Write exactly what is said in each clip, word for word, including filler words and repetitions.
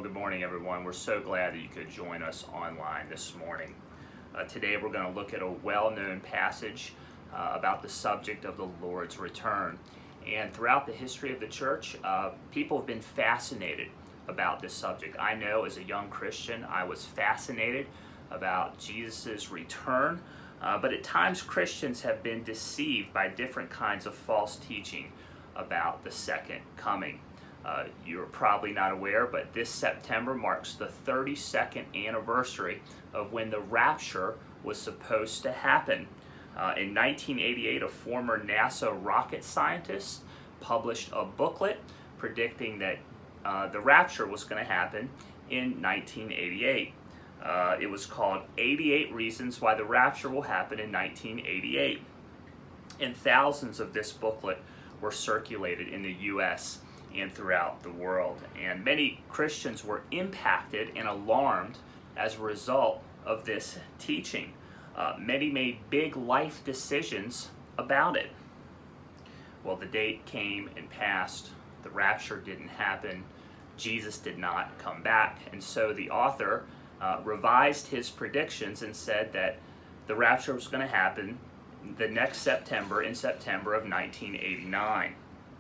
Well, good morning, everyone. We're so glad that you could join us online this morning. Uh, today, we're going to look at a well-known passage uh, about the subject of the Lord's return. And throughout the history of the church, uh, people have been fascinated about this subject. I know as a young Christian, I was fascinated about Jesus' return, uh, but at times Christians have been deceived by different kinds of false teaching about the second coming. Uh, you're probably not aware, but this September marks the thirty-second anniversary of when the rapture was supposed to happen. Uh, in nineteen eighty-eight, a former NASA rocket scientist published a booklet predicting that uh, the rapture was going to happen in nineteen eighty-eight. Uh, it was called eighty-eight Reasons Why the Rapture Will Happen in nineteen eighty-eight. And thousands of this booklet were circulated in the U S and throughout the world. And many Christians were impacted and alarmed as a result of this teaching. Uh, many made big life decisions about it. Well, the date came and passed. The rapture didn't happen. Jesus did not come back. And so the author uh, revised his predictions and said that the rapture was going to happen the next September, in September of nineteen eighty-nine.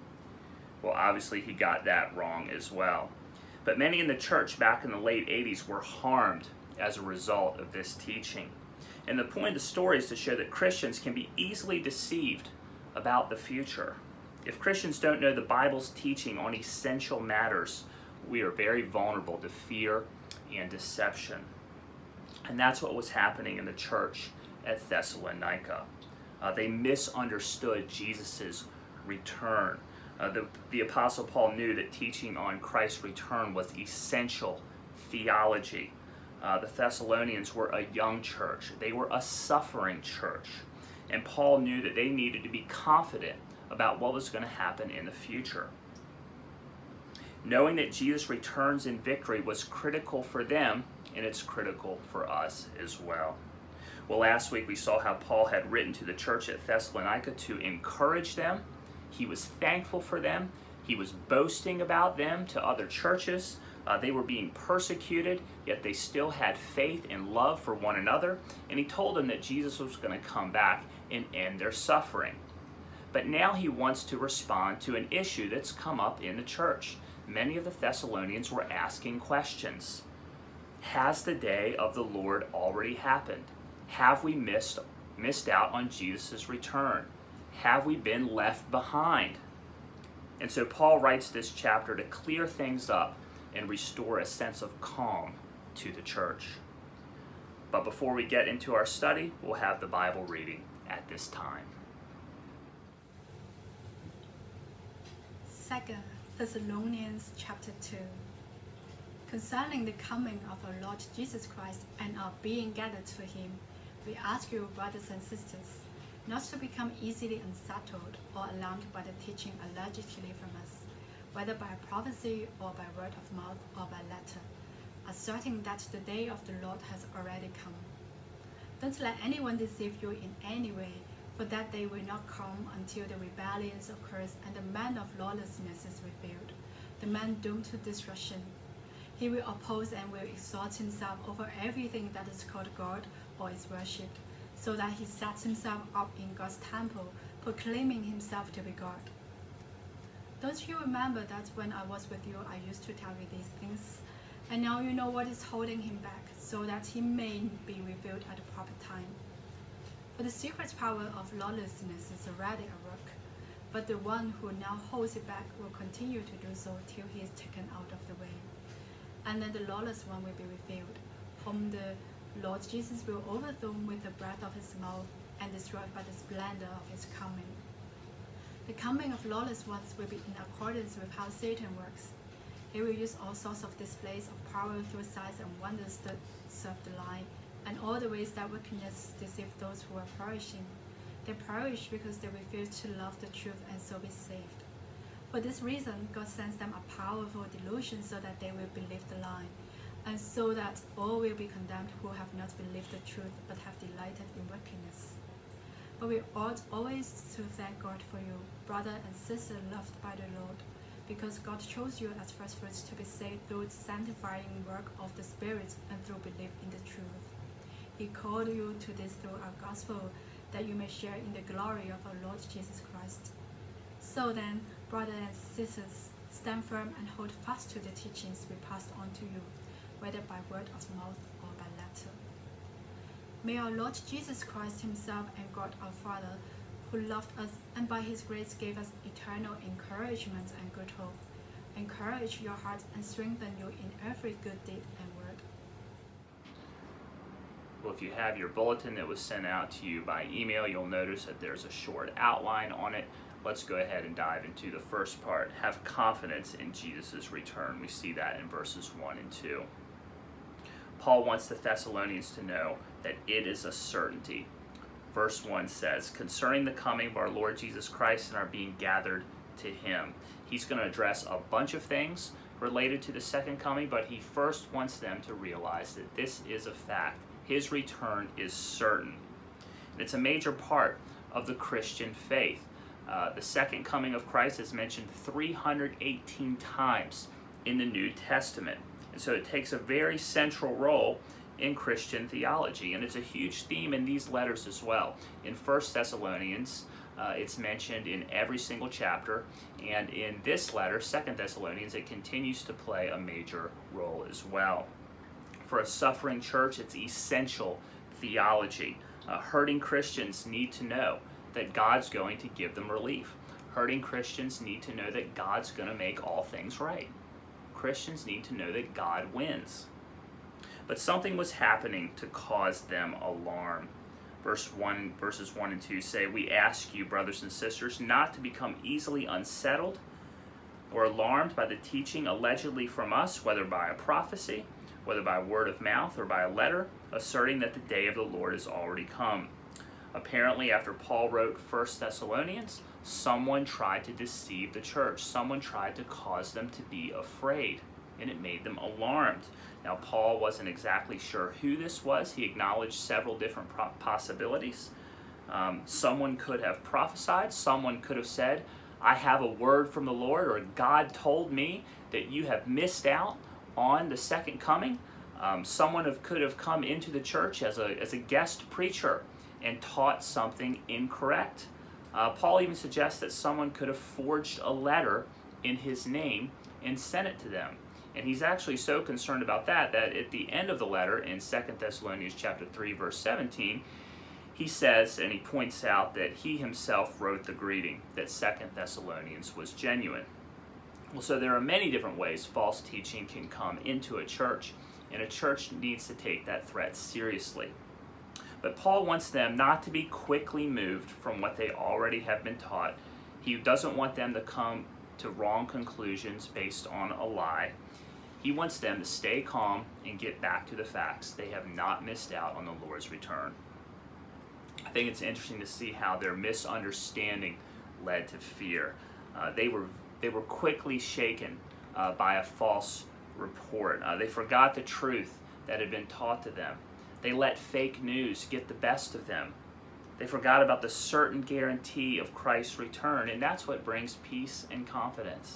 Well, obviously he got that wrong as well. But many in the church back in the late eighties were harmed as a result of this teaching. And the point of the story is to show that Christians can be easily deceived about the future. If Christians don't know the Bible's teaching on essential matters, we are very vulnerable to fear and deception. And that's what was happening in the church at Thessalonica. Uh, they misunderstood Jesus' return. Uh, the, the Apostle Paul knew that teaching on Christ's return was essential theology. Uh, the Thessalonians were a young church. They were a suffering church. And Paul knew that they needed to be confident about what was going to happen in the future. Knowing that Jesus returns in victory was critical for them, and it's critical for us as well. Well, last week we saw how Paul had written to the church at Thessalonica to encourage them. He was thankful for them. He was boasting about them to other churches. Uh, they were being persecuted, yet they still had faith and love for one another. And he told them that Jesus was going to come back and end their suffering. But now he wants to respond to an issue that's come up in the church. Many of the Thessalonians were asking questions. Has the day of the Lord already happened? Have we missed, missed out on Jesus' return? Have we been left behind? And so Paul writes this chapter to clear things up and restore a sense of calm to the church. But before we get into our study, we'll have the Bible reading at this time. Second Thessalonians chapter two. Concerning the coming of our Lord Jesus Christ and our being gathered to him, we ask you, brothers and sisters, not to become easily unsettled or alarmed by the teaching allegedly from us, whether by prophecy or by word of mouth or by letter, asserting that the day of the Lord has already come. Don't let anyone deceive you in any way, for that day will not come until the rebellion occurs and the man of lawlessness is revealed, the man doomed to destruction. He will oppose and will exalt himself over everything that is called God or is worshipped, so that he sets himself up in God's temple, proclaiming himself to be God. Don't you remember that when I was with you, I used to tell you these things? And now you know what is holding him back, so that he may be revealed at the proper time. For the secret power of lawlessness is already at work, but the one who now holds it back will continue to do so till he is taken out of the way. And then the lawless one will be revealed, whom the Lord Jesus will overthrow with the breath of his mouth and destroy by the splendor of his coming. The coming of lawless ones will be in accordance with how Satan works. He will use all sorts of displays of power through signs and wonders to serve the lie, and all the ways that wickedness deceive those who are perishing. They perish because they refuse to love the truth and so be saved. For this reason, God sends them a powerful delusion so that they will believe the lie, and so that all will be condemned who have not believed the truth but have delighted in wickedness. But we ought always to thank God for you, brother and sister loved by the Lord, because God chose you as first fruits to be saved through the sanctifying work of the Spirit and through belief in the truth. He called you to this through our gospel, that you may share in the glory of our Lord Jesus Christ. So then, brothers and sisters, stand firm and hold fast to the teachings we passed on to you, whether by word of mouth or by letter. May our Lord Jesus Christ himself and God our Father, who loved us and by his grace gave us eternal encouragement and good hope, encourage your hearts and strengthen you in every good deed and word. Well, if you have your bulletin that was sent out to you by email, you'll notice that there's a short outline on it. Let's go ahead and dive into the first part. Have confidence in Jesus' return. We see that in verses one and two. Paul wants the Thessalonians to know that it is a certainty. Verse one says, concerning the coming of our Lord Jesus Christ and our being gathered to him. He's going to address a bunch of things related to the second coming, but he first wants them to realize that this is a fact. His return is certain. And it's a major part of the Christian faith. Uh, the second coming of Christ is mentioned three hundred eighteen times in the New Testament. And so it takes a very central role in Christian theology, and it's a huge theme in these letters as well. In First Thessalonians, uh, it's mentioned in every single chapter, and in this letter, Second Thessalonians, it continues to play a major role as well. For a suffering church, it's essential theology. Uh, hurting Christians need to know that God's going to give them relief. Hurting Christians need to know that God's going to make all things right. Christians need to know that God wins. But something was happening to cause them alarm. Verse one, verses one and two say, we ask you, brothers and sisters, not to become easily unsettled or alarmed by the teaching allegedly from us, whether by a prophecy, whether by word of mouth or by a letter, asserting that the day of the Lord is already come. Apparently, after Paul wrote First Thessalonians, someone tried to deceive the church. Someone tried to cause them to be afraid, and it made them alarmed. Now, Paul wasn't exactly sure who this was. He acknowledged several different possibilities. Um, someone could have prophesied. Someone could have said, I have a word from the Lord, or God told me that you have missed out on the second coming. Um, someone have, could have come into the church as a, as a guest preacher and taught something incorrect. Uh, Paul even suggests that someone could have forged a letter in his name and sent it to them. And he's actually so concerned about that that at the end of the letter in Second Thessalonians chapter three, verse seventeen, he says, and he points out that he himself wrote the greeting, that Second Thessalonians was genuine. Well, so there are many different ways false teaching can come into a church, and a church needs to take that threat seriously. But Paul wants them not to be quickly moved from what they already have been taught. He doesn't want them to come to wrong conclusions based on a lie. He wants them to stay calm and get back to the facts. They have not missed out on the Lord's return. I think it's interesting to see how their misunderstanding led to fear. Uh, they were they were quickly shaken uh, by a false report. Uh, they forgot the truth that had been taught to them. They let fake news get the best of them. They forgot about the certain guarantee of Christ's return, and that's what brings peace and confidence.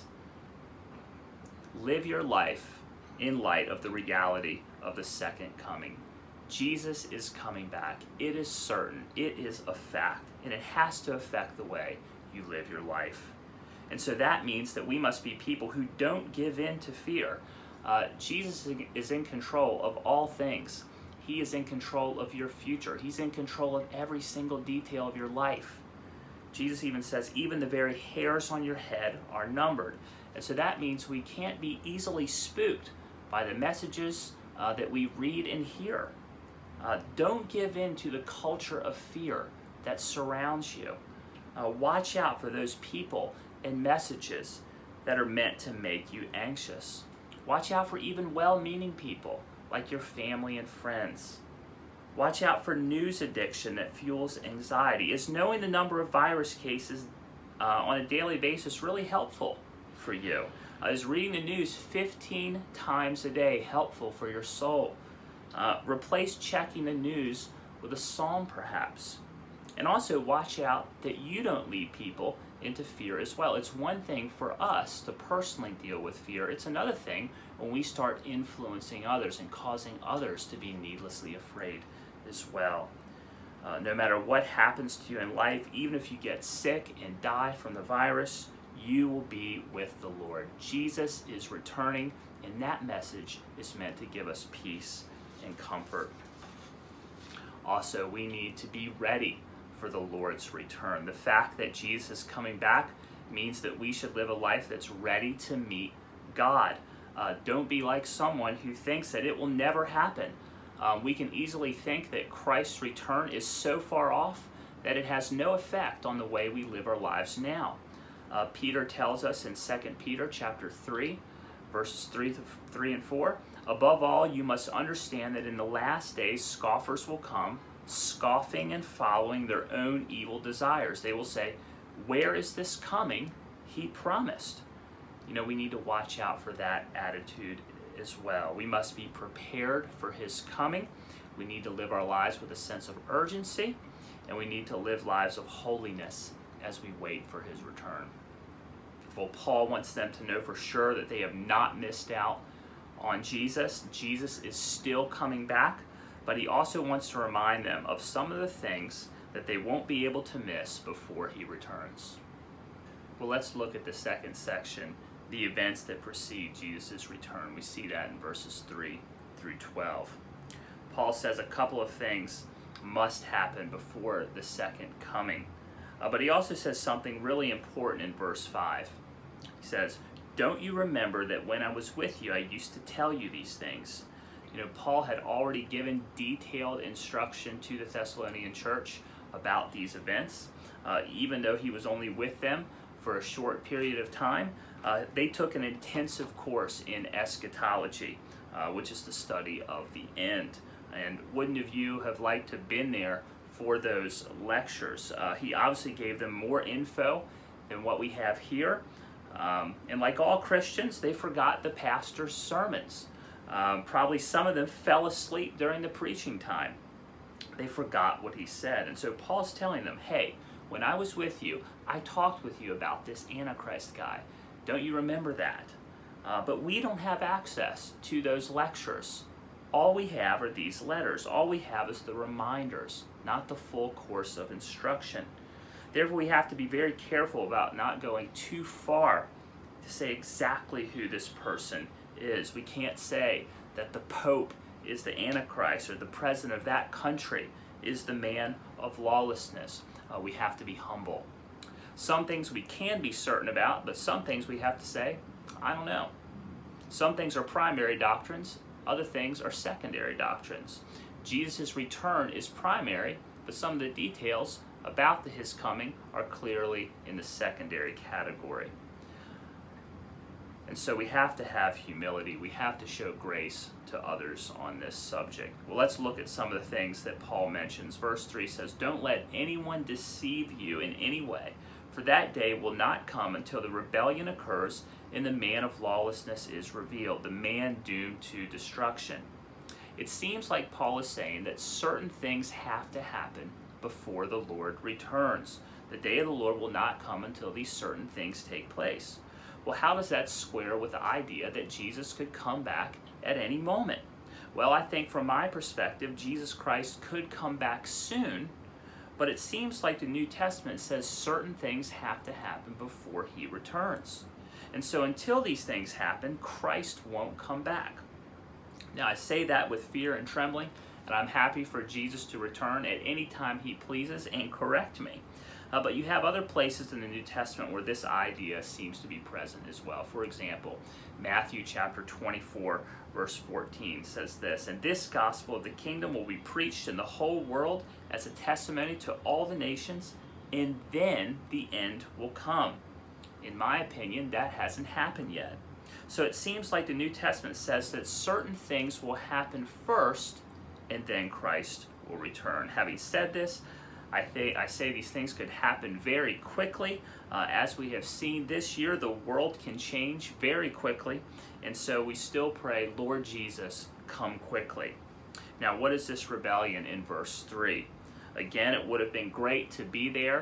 Live your life in light of the reality of the second coming. Jesus is coming back. It is certain. It is a fact, and it has to affect the way you live your life. And so that means that we must be people who don't give in to fear. Uh, Jesus is in control of all things. He is in control of your future. He's in control of every single detail of your life. Jesus even says, even the very hairs on your head are numbered. And so that means we can't be easily spooked by the messages uh, that we read and hear. Uh, don't give in to the culture of fear that surrounds you. Uh, watch out for those people and messages that are meant to make you anxious. Watch out for even well-meaning people like your family and friends. Watch out for news addiction that fuels anxiety. Is knowing the number of virus cases uh, on a daily basis really helpful for you? Uh, is reading the news fifteen times a day helpful for your soul? Uh, replace checking the news with a psalm perhaps. And also watch out that you don't lead people into fear as well. It's one thing for us to personally deal with fear. It's another thing when we start influencing others and causing others to be needlessly afraid as well. Uh, no matter what happens to you in life, even if you get sick and die from the virus, you will be with the Lord. Jesus is returning, and that message is meant to give us peace and comfort. Also, we need to be ready for the Lord's return. The fact that Jesus is coming back means that we should live a life that's ready to meet God. Uh, don't be like someone who thinks that it will never happen. Um, we can easily think that Christ's return is so far off that it has no effect on the way we live our lives now. Uh, Peter tells us in Second Peter chapter three, verses three, to, three and four, above all, you must understand that in the last days scoffers will come, scoffing and following their own evil desires. They will say, where is this coming he promised? You know, we need to watch out for that attitude as well. We must be prepared for his coming. We need to live our lives with a sense of urgency, and we need to live lives of holiness as we wait for his return. Well, Paul wants them to know for sure that they have not missed out on Jesus. Jesus is still coming back, but he also wants to remind them of some of the things that they won't be able to miss before he returns. Well, let's look at the second section, the events that precede Jesus' return. We see that in verses three through twelve. Paul says a couple of things must happen before the second coming. Uh, but he also says something really important in verse five. He says, don't you remember that when I was with you, I used to tell you these things? You know, Paul had already given detailed instruction to the Thessalonian church about these events. Uh, even though he was only with them for a short period of time, uh, they took an intensive course in eschatology, uh, which is the study of the end. And wouldn't have you have liked to have been there for those lectures? Uh, he obviously gave them more info than what we have here. Um, and like all Christians, they forgot the pastor's sermons. Um, probably some of them fell asleep during the preaching time. They forgot what he said. And so Paul's telling them, hey, when I was with you, I talked with you about this Antichrist guy. Don't you remember that? Uh, but we don't have access to those lectures. All we have are these letters. All we have is the reminders, not the full course of instruction. Therefore, we have to be very careful about not going too far to say exactly who this person is. We can't say that the Pope is the Antichrist or the president of that country is the man of lawlessness. Uh, we have to be humble. Some things we can be certain about, but some things we have to say, I don't know. Some things are primary doctrines, other things are secondary doctrines. Jesus' return is primary, but some of the details about the, his coming are clearly in the secondary category. And so we have to have humility. We have to show grace to others on this subject. Well, let's look at some of the things that Paul mentions. Verse three says, don't let anyone deceive you in any way, for that day will not come until the rebellion occurs and the man of lawlessness is revealed, the man doomed to destruction. It seems like Paul is saying that certain things have to happen before the Lord returns. The day of the Lord will not come until these certain things take place. Well, how does that square with the idea that Jesus could come back at any moment? Well, I think from my perspective, Jesus Christ could come back soon, but it seems like the New Testament says certain things have to happen before he returns. And so until these things happen, Christ won't come back. Now, I say that with fear and trembling, and I'm happy for Jesus to return at any time he pleases and correct me. Uh, but you have other places in the New Testament where this idea seems to be present as well. For example, Matthew chapter twenty-four, verse fourteen says this, and this gospel of the kingdom will be preached in the whole world as a testimony to all the nations, and then the end will come. In my opinion, that hasn't happened yet. So it seems like the New Testament says that certain things will happen first, and then Christ will return. Having said this, I think I say these things could happen very quickly. Uh, as we have seen this year, the world can change very quickly, and so we still pray, Lord Jesus, come quickly. Now, what is this rebellion in verse three? Again, it would have been great to be there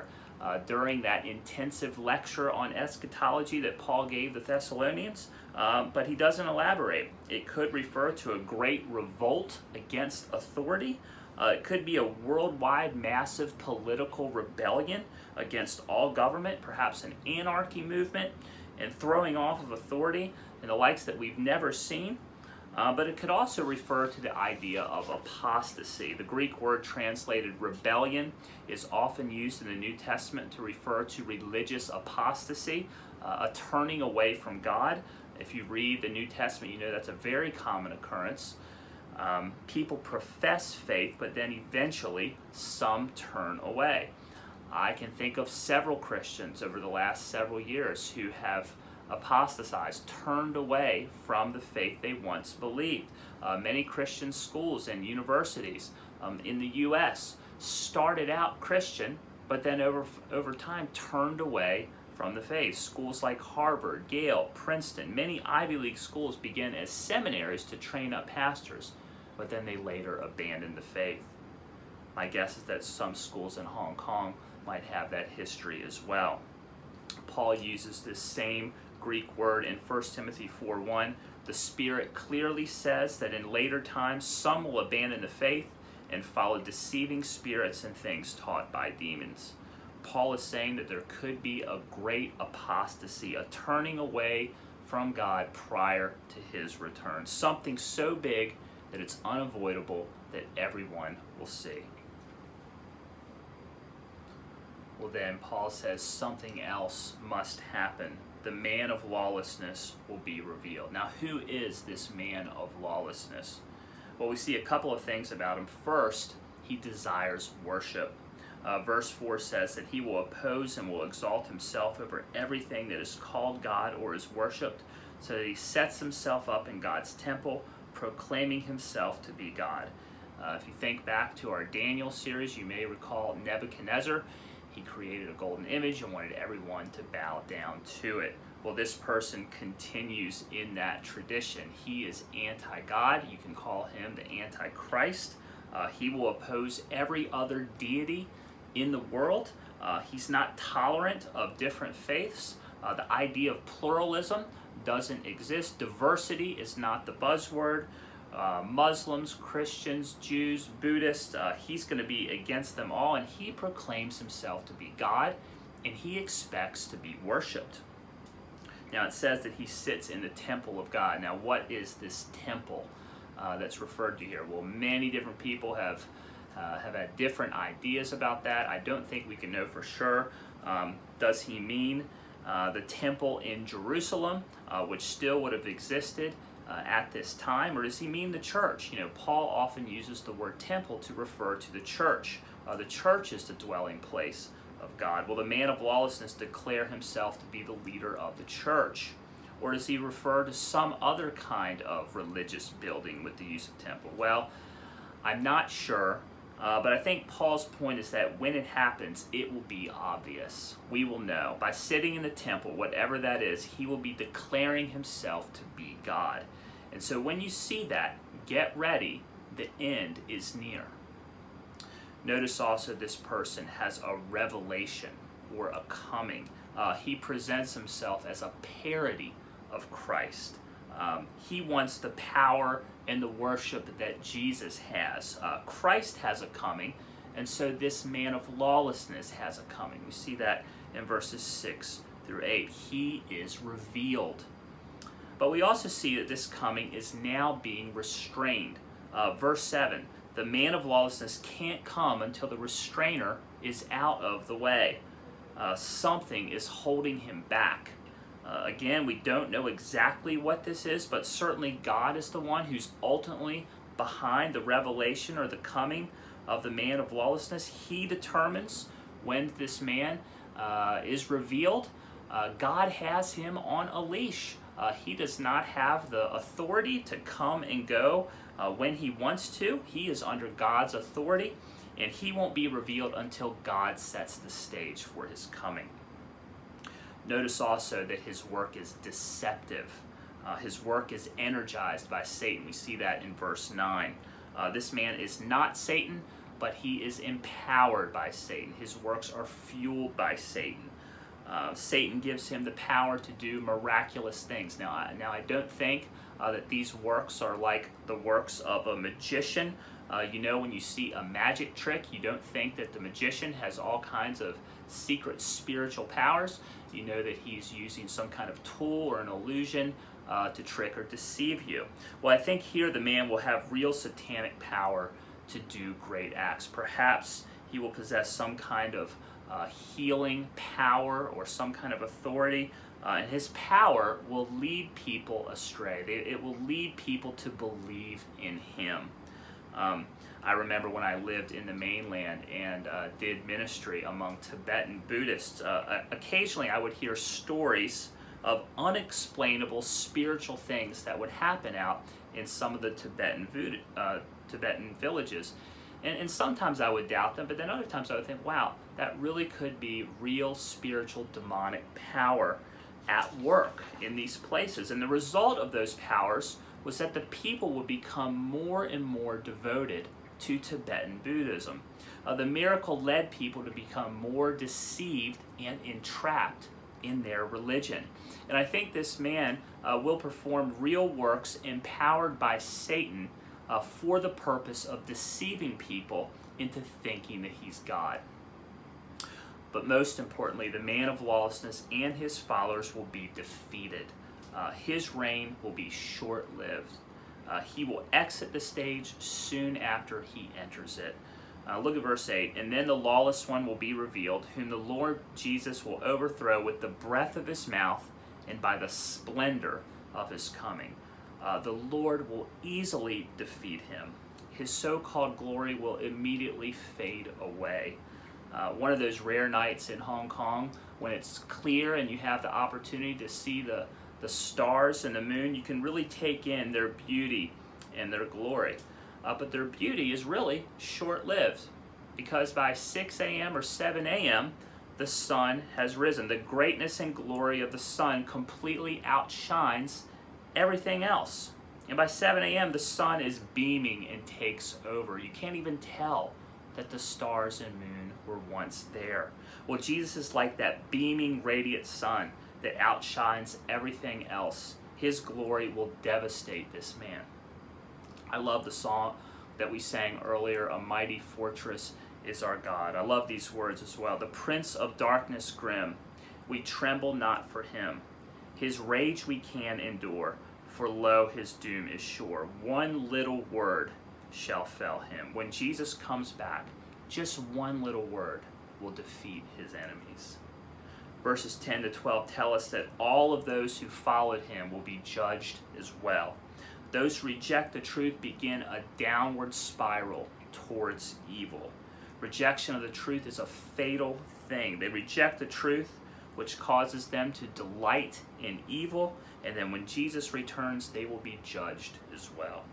uh, during that intensive lecture on eschatology that Paul gave the Thessalonians, um, but he doesn't elaborate. It could refer to a great revolt against authority. Uh, it could be a worldwide massive political rebellion against all government, perhaps an anarchy movement and throwing off of authority and the likes that we've never seen. Uh, but it could also refer to the idea of apostasy. The Greek word translated rebellion is often used in the New Testament to refer to religious apostasy, uh, a turning away from God. If you read the New Testament, you know that's a very common occurrence. Um, people profess faith, but then eventually some turn away. I can think of several Christians over the last several years who have apostatized, turned away from the faith they once believed. Uh, many Christian schools and universities um, in the U S started out Christian, but then over, over time turned away from the faith. Schools like Harvard, Yale, Princeton, many Ivy League schools began as seminaries to train up pastors, but then they later abandoned the faith. My guess is that some schools in Hong Kong might have that history as well. Paul uses this same Greek word in First Timothy four one. The Spirit clearly says that in later times some will abandon the faith and follow deceiving spirits and things taught by demons. Paul is saying that there could be a great apostasy, a turning away from God prior to his return. Something so big that it's unavoidable that everyone will see. Well then, Paul says something else must happen. The man of lawlessness will be revealed. Now, who is this man of lawlessness? Well, we see a couple of things about him. First, he desires worship. Uh, verse four says that he will oppose and will exalt himself over everything that is called God or is worshipped, so that he sets himself up in God's temple, proclaiming himself to be God. Uh, if you think back to our Daniel series, you may recall Nebuchadnezzar. He created a golden image and wanted everyone to bow down to it. Well, this person continues in that tradition. He is anti-God. You can call him the Antichrist. Uh, he will oppose every other deity in the world. Uh, he's not tolerant of different faiths. Uh, the idea of pluralism doesn't exist. Diversity is not the buzzword. Uh, Muslims, Christians, Jews, Buddhists, uh, he's going to be against them all, and he proclaims himself to be God, and he expects to be worshipped. Now it says that he sits in the temple of God. Now what is this temple uh, that's referred to here? Well, many different people have uh, have had different ideas about that. I don't think we can know for sure. Um, does he mean uh, the temple in Jerusalem, uh, which still would have existed Uh, at this time, or does he mean the church? You know, Paul often uses the word temple to refer to the church. Uh, the church is the dwelling place of God. Will the man of lawlessness declare himself to be the leader of the church? Or does he refer to some other kind of religious building with the use of temple? Well, I'm not sure, uh, but I think Paul's point is that when it happens, it will be obvious. We will know. By sitting in the temple, whatever that is, he will be declaring himself to be God. And so when you see that, get ready. The end is near. Notice also this person has a revelation or a coming. Uh, he presents himself as a parody of Christ. Um, he wants the power and the worship that Jesus has. Uh, Christ has a coming, and so this man of lawlessness has a coming. We see that in verses six through eight. He is revealed. But we also see that this coming is now being restrained. Uh, verse seven, the man of lawlessness can't come until the restrainer is out of the way. Uh, something is holding him back. Uh, again, we don't know exactly what this is, but certainly God is the one who's ultimately behind the revelation or the coming of the man of lawlessness. He determines when this man uh, is revealed. Uh, God has him on a leash. Uh, he does not have the authority to come and go uh, when he wants to. He is under God's authority, and he won't be revealed until God sets the stage for his coming. Notice also that his work is deceptive. Uh, his work is energized by Satan. We see that in verse nine. Uh, this man is not Satan, but he is empowered by Satan. His works are fueled by Satan. Uh, Satan gives him the power to do miraculous things. Now, I, now I don't think uh, that these works are like the works of a magician. Uh, you know, when you see a magic trick, you don't think that the magician has all kinds of secret spiritual powers. You know that he's using some kind of tool or an illusion uh, to trick or deceive you. Well, I think here the man will have real satanic power to do great acts. Perhaps he will possess some kind of uh, healing power or some kind of authority, uh, and his power will lead people astray. They, it will lead people to believe in him. Um, I remember when I lived in the mainland and uh, did ministry among Tibetan Buddhists, uh, occasionally I would hear stories of unexplainable spiritual things that would happen out in some of the Tibetan Buddha, uh, Tibetan villages. And, and sometimes I would doubt them, but then other times I would think, wow, that really could be real spiritual demonic power at work in these places. And the result of those powers was that the people would become more and more devoted to Tibetan Buddhism. Uh, the miracle led people to become more deceived and entrapped in their religion. And I think this man uh, will perform real works empowered by Satan uh, for the purpose of deceiving people into thinking that he's God. But most importantly, the man of lawlessness and his followers will be defeated. Uh, his reign will be short-lived. Uh, he will exit the stage soon after he enters it. Uh, look at verse eight. And then the lawless one will be revealed, whom the Lord Jesus will overthrow with the breath of his mouth and by the splendor of his coming. Uh, the Lord will easily defeat him. His so-called glory will immediately fade away. Uh, one of those rare nights in Hong Kong when it's clear and you have the opportunity to see the the stars and the moon, you can really take in their beauty and their glory. Uh, but their beauty is really short-lived, because by six a.m. or seven a.m., the sun has risen. The greatness and glory of the sun completely outshines everything else. And by seven a.m., the sun is beaming and takes over. You can't even tell that the stars and moon were once there. Well, Jesus is like that beaming, radiant sun that outshines everything else. His glory will devastate this man. I love the song that we sang earlier, "A Mighty Fortress is Our God." I love these words as well. The Prince of Darkness grim, we tremble not for him. His rage we can endure, for lo, his doom is sure. One little word shall fell him. When Jesus comes back, just one little word will defeat his enemies. Verses ten to twelve tell us that all of those who followed him will be judged as well. Those who reject the truth begin a downward spiral towards evil. Rejection of the truth is a fatal thing. They reject the truth, which causes them to delight in evil, and then when Jesus returns, they will be judged as well.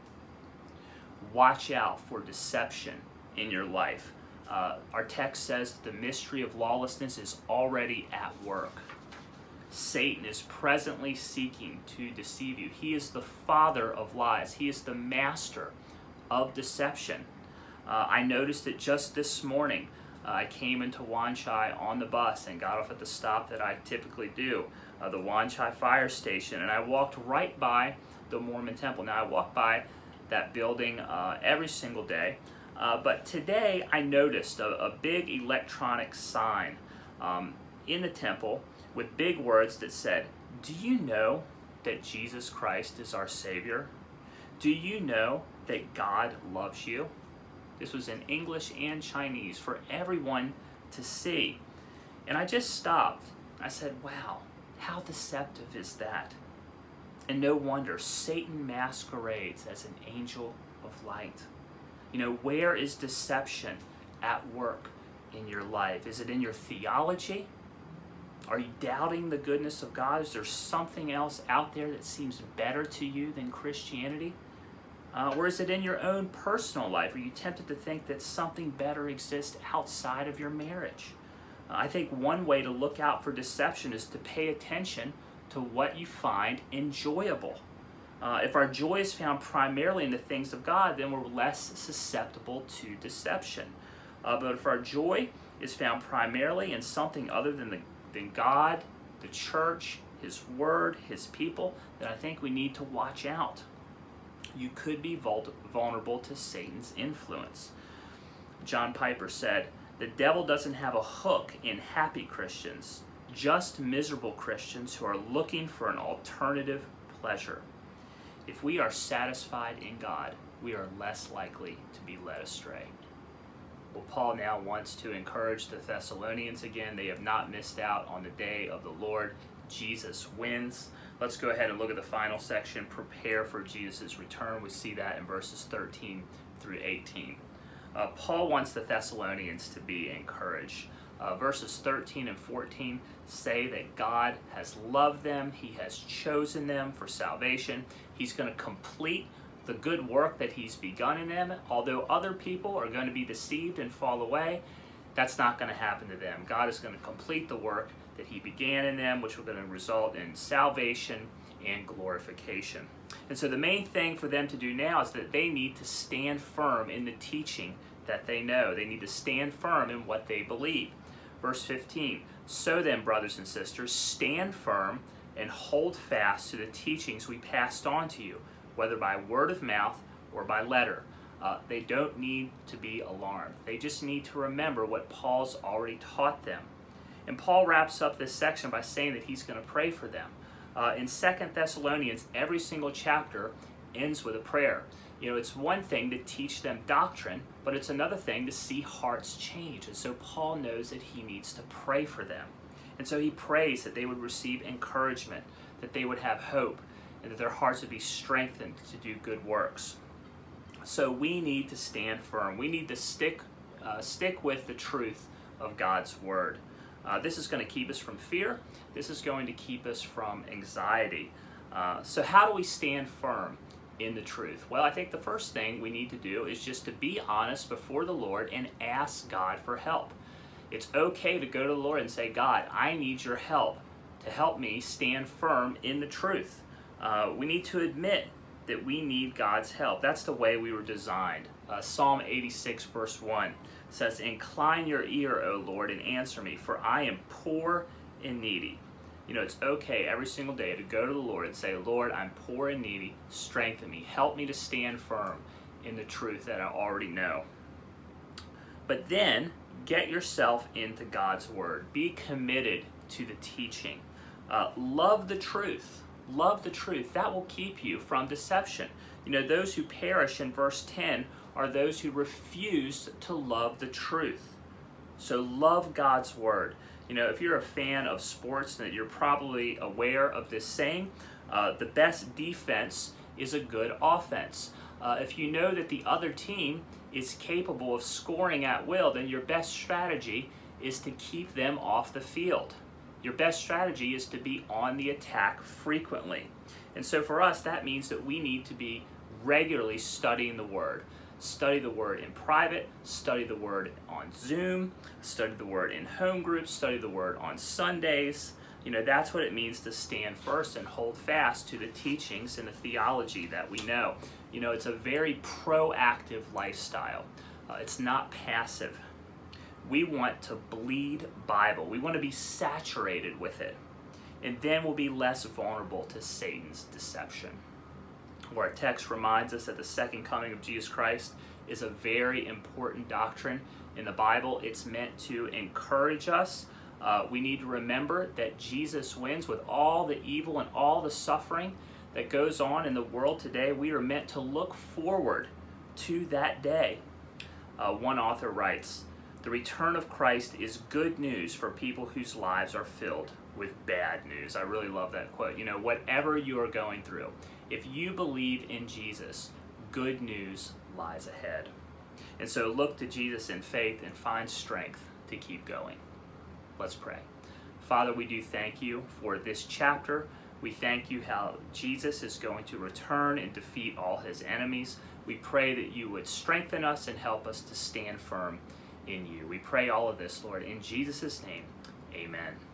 Watch out for deception in your life. Uh, our text says that the mystery of lawlessness is already at work. Satan is presently seeking to deceive you. He is the father of lies. He is the master of deception. Uh, I noticed it just this morning. Uh, I came into Wan Chai on the bus and got off at the stop that I typically do, uh, the Wan Chai fire station, and I walked right by the Mormon temple. Now, I walk by that building uh, every single day. Uh, but today I noticed a, a big electronic sign um, in the temple with big words that said, "Do you know that Jesus Christ is our Savior? Do you know that God loves you?" This was in English and Chinese for everyone to see. And I just stopped. I said, wow, how deceptive is that? And no wonder Satan masquerades as an angel of light. You know, where is deception at work in your life? Is it in your theology? Are you doubting the goodness of God? Is there something else out there that seems better to you than Christianity? Uh, or is it in your own personal life? Are you tempted to think that something better exists outside of your marriage? Uh, I think one way to look out for deception is to pay attention to what you find enjoyable. Uh, if our joy is found primarily in the things of God, then we're less susceptible to deception. Uh, but if our joy is found primarily in something other than, the, than God, the church, His Word, His people, then I think we need to watch out. You could be vul- vulnerable to Satan's influence. John Piper said, "The devil doesn't have a hook in happy Christians, just miserable Christians who are looking for an alternative pleasure. If we are satisfied in God, we are less likely to be led astray." Well, Paul now wants to encourage the Thessalonians again. They have not missed out on the day of the Lord. Jesus wins. Let's go ahead and look at the final section, prepare for Jesus' return. We see that in verses thirteen through eighteen. Uh, Paul wants the Thessalonians to be encouraged. Uh, verses thirteen and fourteen say that God has loved them. He has chosen them for salvation. He's going to complete the good work that He's begun in them. Although other people are going to be deceived and fall away, that's not going to happen to them. God is going to complete the work that He began in them, which will going to result in salvation and glorification. And so the main thing for them to do now is that they need to stand firm in the teaching that they know. They need to stand firm in what they believe. Verse fifteen, "So then, brothers and sisters, stand firm and hold fast to the teachings we passed on to you, whether by word of mouth or by letter." Uh, they don't need to be alarmed. They just need to remember what Paul's already taught them. And Paul wraps up this section by saying that he's going to pray for them. Uh, in Second Thessalonians, every single chapter ends with a prayer. You know, it's one thing to teach them doctrine, but it's another thing to see hearts change. And so Paul knows that he needs to pray for them. And so he prays that they would receive encouragement, that they would have hope, and that their hearts would be strengthened to do good works. So we need to stand firm. We need to stick, uh, stick with the truth of God's Word. Uh, this is going to keep us from fear. This is going to keep us from anxiety. Uh, so how do we stand firm in the truth? Well, I think the first thing we need to do is just to be honest before the Lord and ask God for help. It's okay to go to the Lord and say, "God, I need your help to help me stand firm in the truth." Uh, we need to admit that we need God's help. That's the way we were designed. Uh, Psalm eighty-six verse one says, "Incline your ear, O Lord, and answer me, for I am poor and needy." You know, it's okay every single day to go to the Lord and say, "Lord, I'm poor and needy. Strengthen me. Help me to stand firm in the truth that I already know." But then, get yourself into God's Word. Be committed to the teaching. Uh, love the truth. Love the truth. That will keep you from deception. You know, those who perish in verse ten are those who refuse to love the truth. So love God's Word. You know, if you're a fan of sports, then you're probably aware of this saying, uh, the best defense is a good offense. Uh, if you know that the other team is capable of scoring at will, then your best strategy is to keep them off the field. Your best strategy is to be on the attack frequently. And so for us, that means that we need to be regularly studying the Word. Study the Word in private, study the Word on Zoom, study the Word in home groups, study the Word on Sundays. You know, that's what it means to stand first and hold fast to the teachings and the theology that we know. You know, it's a very proactive lifestyle. Uh, it's not passive. We want to bleed Bible. We want to be saturated with it. And then we'll be less vulnerable to Satan's deception. Where our text reminds us that the second coming of Jesus Christ is a very important doctrine in the Bible. It's meant to encourage us. Uh, we need to remember that Jesus wins with all the evil and all the suffering that goes on in the world today. We are meant to look forward to that day. Uh, one author writes, "The return of Christ is good news for people whose lives are filled with bad news." I really love that quote. You know, whatever you are going through, if you believe in Jesus, good news lies ahead. And so look to Jesus in faith and find strength to keep going. Let's pray. Father, we do thank you for this chapter. We thank you how Jesus is going to return and defeat all his enemies. We pray that you would strengthen us and help us to stand firm in you. We pray all of this, Lord, in Jesus' name. Amen.